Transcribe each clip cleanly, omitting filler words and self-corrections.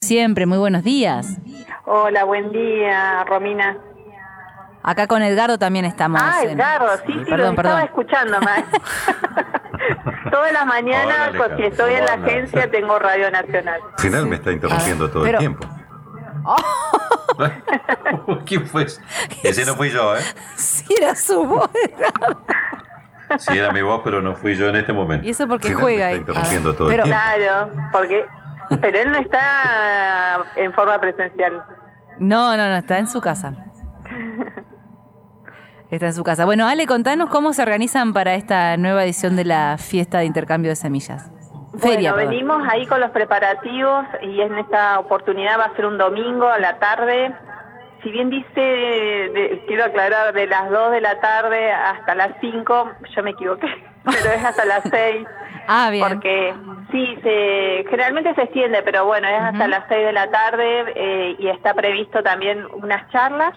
siempre, muy buenos días. Hola, buen día, Romina. Acá con Edgardo también estamos. Edgardo, sí, perdón. Estaba escuchando más. Todas las mañanas, si estoy en la agencia, tengo Radio Nacional. Al final me está interrumpiendo todo el tiempo. ¿Quién fue? Ese no fui yo, ¿eh? Sí, era su voz. Sí, era mi voz, pero no fui yo en este momento. ¿Y eso porque juega ahí? Está interrumpiendo todo el tiempo. Claro, pero él no está en forma presencial. No, está en su casa. Está en su casa. Bueno, Ale, contanos cómo se organizan para esta nueva edición de la fiesta de intercambio de semillas. Feria, bueno, venimos ahí con los preparativos y en esta oportunidad va a ser un domingo a la tarde. Si bien dice, quiero aclarar, de las 2 de la tarde hasta las 5, yo me equivoqué, pero es hasta las 6. Ah, bien. Porque sí, generalmente se extiende, pero bueno, es hasta las 6 de la tarde y está previsto también unas charlas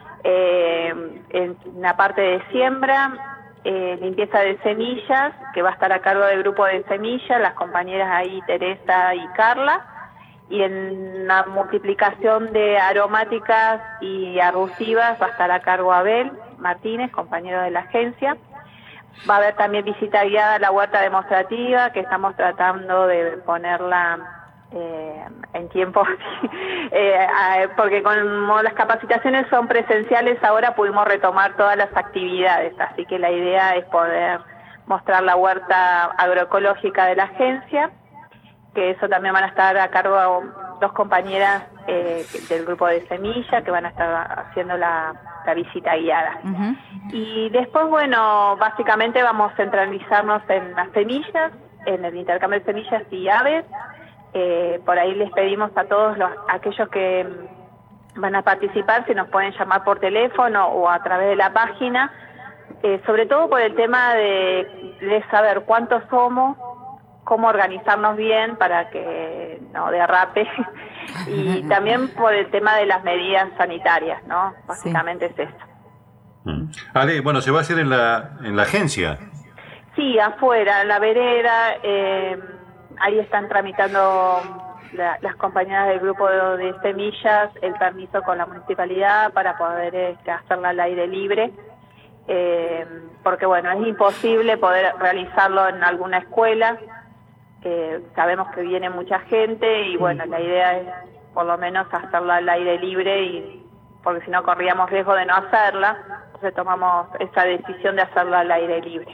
en la parte de siembra, limpieza de semillas, que va a estar a cargo del grupo de semillas, las compañeras ahí Teresa y Carla, y en la multiplicación de aromáticas y arbustivas va a estar a cargo Abel Martínez, compañero de la agencia. Va a haber también visita guiada a la huerta demostrativa, que estamos tratando de ponerla en tiempo, porque como las capacitaciones son presenciales, ahora pudimos retomar todas las actividades, así que la idea es poder mostrar la huerta agroecológica de la agencia, que eso también van a estar a cargo dos compañeras del grupo de semilla, que van a estar haciendo la visita guiada. Y después, bueno, básicamente vamos a centralizarnos en las semillas, en el intercambio de semillas y aves. Por ahí les pedimos a todos aquellos que van a participar si nos pueden llamar por teléfono o a través de la página, sobre todo por el tema de saber cuántos somos, cómo organizarnos bien para que no derrape y también por el tema de las medidas sanitarias, ¿no? Básicamente es eso. Ale, bueno, ¿se va a hacer en la agencia? Sí, afuera, en la vereda. Ahí están tramitando las compañeras del grupo de semillas el permiso con la municipalidad para poder hacerla al aire libre, porque bueno, es imposible poder realizarlo en alguna escuela. Sabemos que viene mucha gente y bueno, la idea es por lo menos hacerla al aire libre, porque si no corríamos riesgo de no hacerla, entonces tomamos esa decisión de hacerla al aire libre.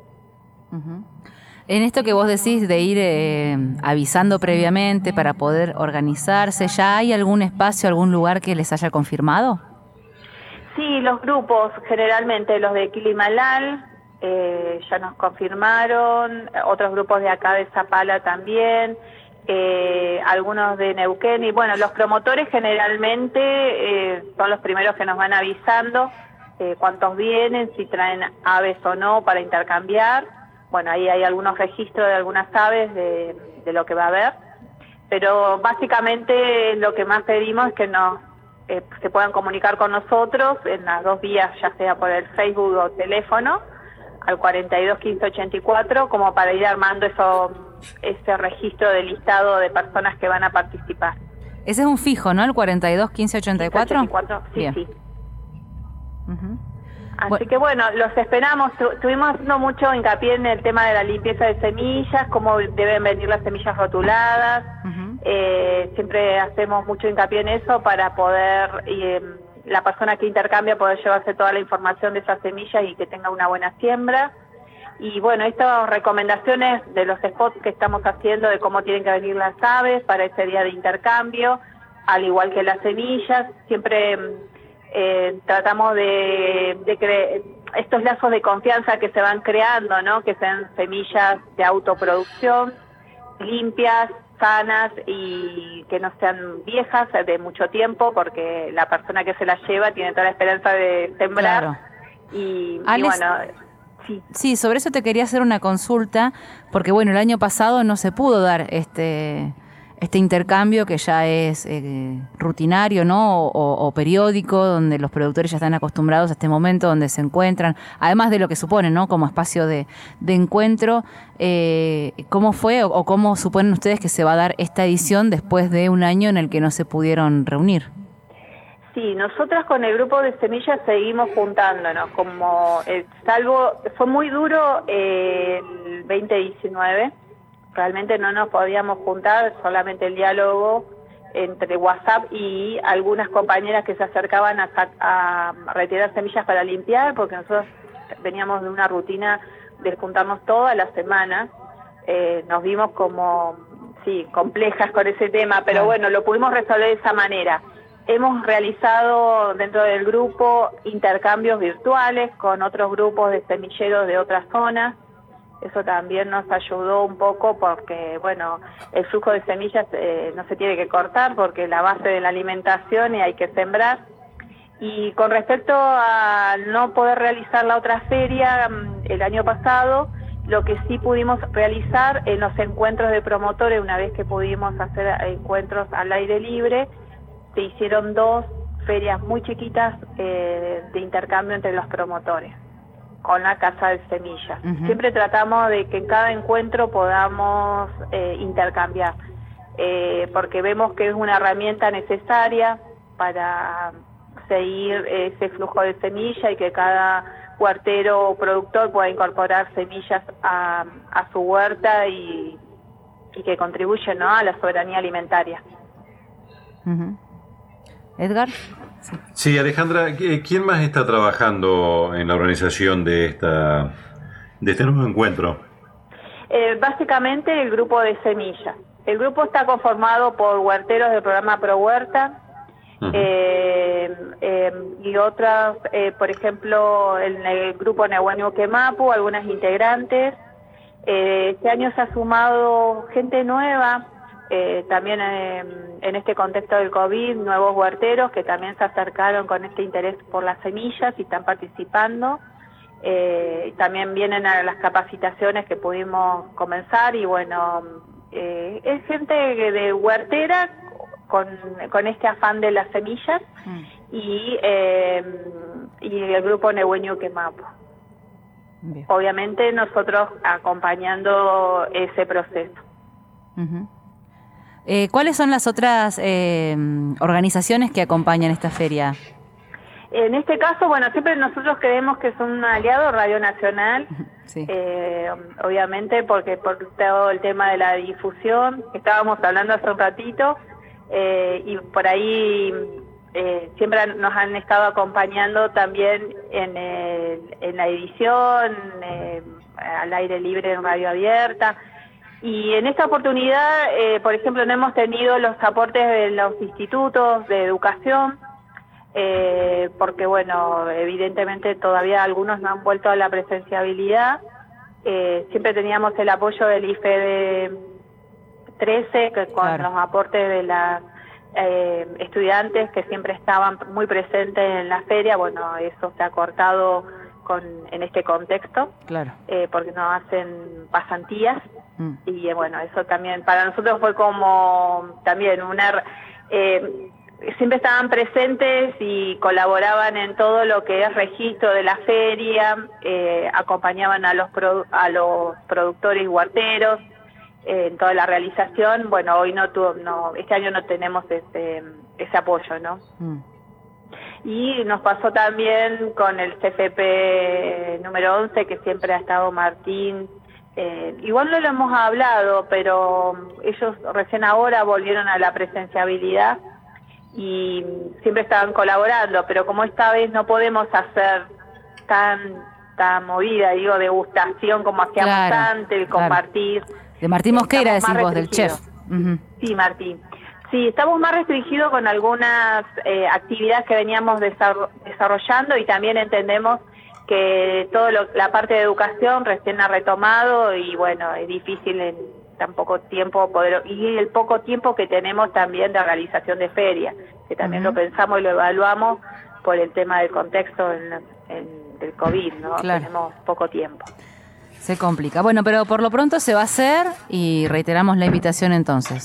En esto que vos decís de ir avisando previamente para poder organizarse, ¿ya hay algún espacio, algún lugar que les haya confirmado? Sí, los grupos, generalmente los de Quilimalal ya nos confirmaron, otros grupos de acá de Zapala también, algunos de Neuquén, y bueno, los promotores generalmente son los primeros que nos van avisando cuántos vienen, si traen aves o no para intercambiar. Bueno, ahí hay algunos registros de algunas aves de lo que va a haber, pero básicamente lo que más pedimos es que se puedan comunicar con nosotros en las dos vías, ya sea por el Facebook o teléfono, al 42 15 84, como para ir armando ese registro de listado de personas que van a participar. Ese es un fijo, ¿no? El 42 15 84. 84, sí, bien. Sí. Así Bueno. que bueno, los esperamos. Estuvimos haciendo mucho hincapié en el tema de la limpieza de semillas, cómo deben venir las semillas rotuladas. Siempre hacemos mucho hincapié en eso para poder, la persona que intercambia, poder llevarse toda la información de esas semillas y que tenga una buena siembra. Y bueno, estas recomendaciones de los spots que estamos haciendo de cómo tienen que venir las aves para ese día de intercambio, al igual que las semillas, siempre tratamos de estos lazos de confianza que se van creando, ¿no? Que sean semillas de autoproducción, limpias, sanas y que no sean viejas de mucho tiempo, porque la persona que se las lleva tiene toda la esperanza de sembrar. Claro. Y Alex, bueno, sí, sobre eso te quería hacer una consulta, porque bueno, el año pasado no se pudo dar este intercambio que ya es rutinario, ¿no? O periódico, donde los productores ya están acostumbrados a este momento donde se encuentran, además de lo que suponen, ¿no? Como espacio de encuentro. ¿Cómo fue o cómo suponen ustedes que se va a dar esta edición después de un año en el que no se pudieron reunir? Sí, nosotras con el grupo de semillas seguimos juntándonos, como fue muy duro el 2019, realmente no nos podíamos juntar, solamente el diálogo entre WhatsApp y algunas compañeras que se acercaban a retirar semillas para limpiar, porque nosotros veníamos de una rutina de juntarnos todas las semanas, nos vimos como, sí, complejas con ese tema, pero bueno, lo pudimos resolver de esa manera. Hemos realizado dentro del grupo intercambios virtuales con otros grupos de semilleros de otras zonas. Eso también nos ayudó un poco porque, bueno, el flujo de semillas no se tiene que cortar porque es la base de la alimentación y hay que sembrar. Y con respecto a no poder realizar la otra feria el año pasado, lo que sí pudimos realizar en los encuentros de promotores, una vez que pudimos hacer encuentros al aire libre, se hicieron 2 ferias muy chiquitas de intercambio entre los promotores con la Casa de Semillas. Siempre tratamos de que en cada encuentro podamos intercambiar, porque vemos que es una herramienta necesaria para seguir ese flujo de semilla y que cada huertero o productor pueda incorporar semillas a su huerta y que contribuyen, ¿no?, a la soberanía alimentaria. Edgar. Sí, Alejandra, ¿quién más está trabajando en la organización de este nuevo encuentro? Básicamente el grupo de semillas. El grupo está conformado por huerteros del programa Pro Huerta y otras, por ejemplo, en el grupo Nehuenio Quemapu, algunas integrantes. Este año se ha sumado gente nueva. También en este contexto del COVID, nuevos huerteros que también se acercaron con este interés por las semillas y están participando. También vienen a las capacitaciones que pudimos comenzar y bueno, es gente de huertera con este afán de las semillas y el grupo Nehuenio Quemapu. Obviamente nosotros acompañando ese proceso. ¿Cuáles son las otras organizaciones que acompañan esta feria? En este caso, bueno, siempre nosotros creemos que son un aliado Radio Nacional, sí. Obviamente porque por todo el tema de la difusión, estábamos hablando hace un ratito, y por ahí siempre nos han estado acompañando también en la edición, al aire libre en Radio Abierta. Y en esta oportunidad, por ejemplo, no hemos tenido los aportes de los institutos de educación, porque, bueno, evidentemente todavía algunos no han vuelto a la presenciabilidad. Siempre teníamos el apoyo del IFED 13, que con los aportes de las estudiantes que siempre estaban muy presentes en la feria. Bueno, eso se ha cortado en este contexto, porque no hacen pasantías. Y bueno, eso también para nosotros fue como también siempre estaban presentes y colaboraban en todo lo que es registro de la feria, acompañaban a los productores y huerteros en toda la realización. Bueno, hoy este año no tenemos ese apoyo, ¿no? Y nos pasó también con el CFP número 11, que siempre ha estado Martín. Igual no lo hemos hablado, pero ellos recién ahora volvieron a la presenciabilidad y siempre estaban colaborando, pero como esta vez no podemos hacer tan movida, degustación como hacíamos antes, el compartir. De Martín Mosquera, decís vos, del chef. Sí, Martín. Sí, estamos más restringidos con algunas actividades que veníamos desarrollando y también entendemos que la parte de educación recién ha retomado y bueno, es difícil en tan poco tiempo y el poco tiempo que tenemos también de realización de feria, que también lo pensamos y lo evaluamos por el tema del contexto del COVID, ¿no? Tenemos poco tiempo. Se complica. Bueno, pero por lo pronto se va a hacer y reiteramos la invitación entonces.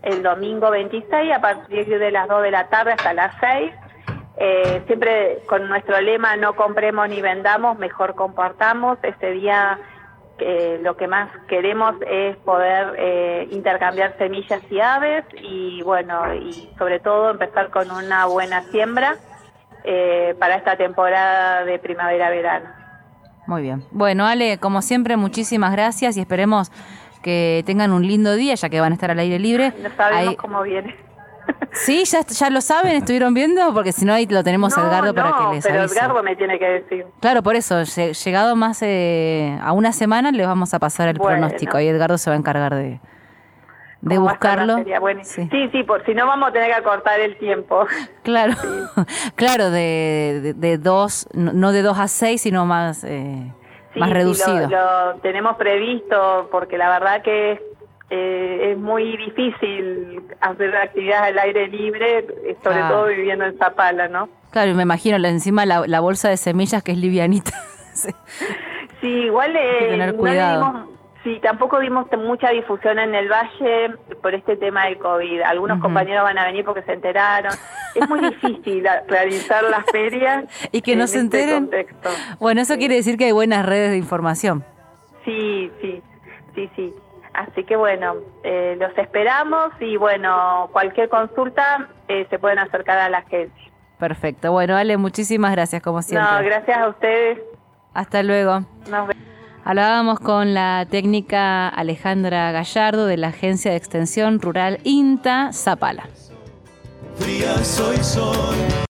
el domingo 26 a partir de las 2 de la tarde hasta las 6. Siempre con nuestro lema, no compremos ni vendamos, mejor compartamos. Este día lo que más queremos es poder intercambiar semillas y aves y bueno, y sobre todo empezar con una buena siembra para esta temporada de primavera-verano. Muy bien. Bueno, Ale, como siempre, muchísimas gracias y esperemos que tengan un lindo día, ya que van a estar al aire libre. No sabemos cómo viene. Sí, ya lo saben, estuvieron viendo, porque si no ahí lo tenemos a Edgardo para que les avise. Pero Edgardo me tiene que decir. Claro, por eso, llegado más a una semana les vamos a pasar el pronóstico y Edgardo se va a encargar de buscarlo. Sí, por si no vamos a tener que acortar el tiempo. Claro, sí. Claro, de 2, no de 2 a 6, sino más reducido. Sí, lo tenemos previsto porque la verdad que es muy difícil hacer actividades al aire libre, sobre todo viviendo en Zapala, ¿no? Claro, y me imagino encima la bolsa de semillas que es livianita. Sí, igual hay que tener cuidado. Tampoco dimos mucha difusión en el valle por este tema del COVID. Algunos compañeros van a venir porque se enteraron. Es muy difícil realizar las ferias y que no se enteren. Contexto. Bueno, eso quiere decir que hay buenas redes de información. Sí. Así que bueno, los esperamos y bueno, cualquier consulta se pueden acercar a la agencia. Perfecto. Bueno, Ale, muchísimas gracias como siempre. No, gracias a ustedes. Hasta luego. Nos vemos. Hablábamos con la técnica Alejandra Gallardo de la Agencia de Extensión Rural INTA Zapala. Fría soy.